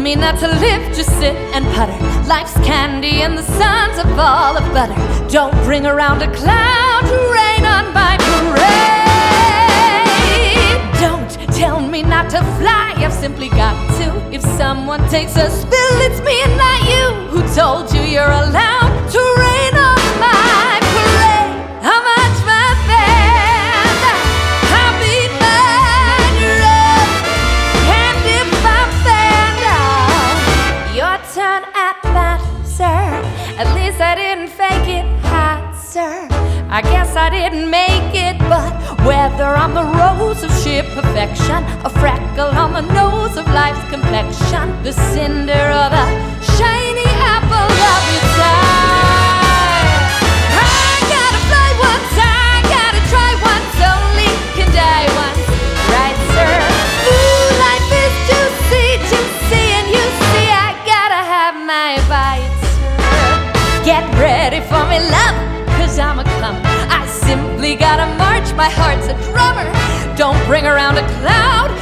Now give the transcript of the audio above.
me not to live, just sit and putter. Life's candy and the sun's a ball of butter. Don't bring around a cloud to rain on my parade. Don't tell me not to fly, I've simply got to. If someone takes a spill, it's me and not you. Who told you you're allowed to rain on my parade? I'm a band, I beat my drum. And if I found out your turn at bat, sir, at least I didn't fake it hot, sir. I guess I didn't make it, but whether I'm the rose of sheer perfection, a freckle on the nose of life's complexion, the cinder or the shiny apple of your time, I gotta fly once, I gotta try once, only can die once, right, sir? Ooh, life is juicy, and you see I gotta have my bite, sir. Get ready for me, love, 'cause I'm a comer. I simply gotta march, my heart's a drummer. Don't bring around a cloud